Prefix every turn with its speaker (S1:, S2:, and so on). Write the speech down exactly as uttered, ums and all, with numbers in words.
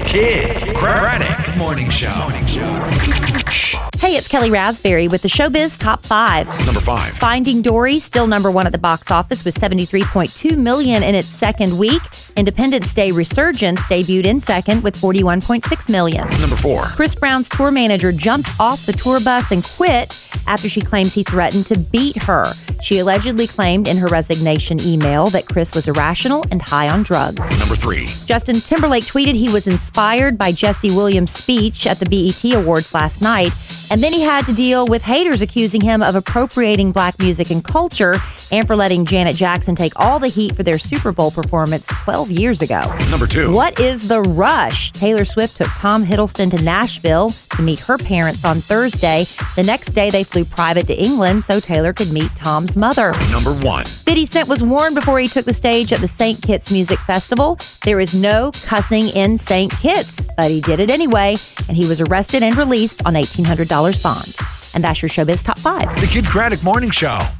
S1: Kid Craddock Morning Show. Morning Show.
S2: Hey, it's Kelly Raspberry with the Showbiz Top five.
S1: Number five.
S2: Finding Dory, still number one at the box office with seventy-three point two million dollars in its second week. Independence Day Resurgence debuted in second with forty-one point six million dollars.
S1: Number four.
S2: Chris Brown's tour manager jumped off the tour bus and quit after she claims he threatened to beat her. She allegedly claimed in her resignation email that Chris was irrational and high on drugs.
S1: Number three.
S2: Justin Timberlake tweeted he was inspired by Jesse Williams' speech at the B E T Awards last night, and then he had to deal with haters accusing him of appropriating black music and culture and for letting Janet Jackson take all the heat for their Super Bowl performance twelve years ago.
S1: Number two.
S2: What is the rush? Taylor Swift took Tom Hiddleston to Nashville to meet her parents on Thursday. The next day, they flew private to England so Taylor could meet Tom's mother.
S1: Number one.
S2: fifty Cent was warned before he took the stage at the Saint Kitts Music Festival. There is no cussing in Saint Kitts, but he did it anyway, and he was arrested and released on eighteen hundred dollars bond. And that's your Showbiz Top five.
S1: The Kid Craddock Morning Show.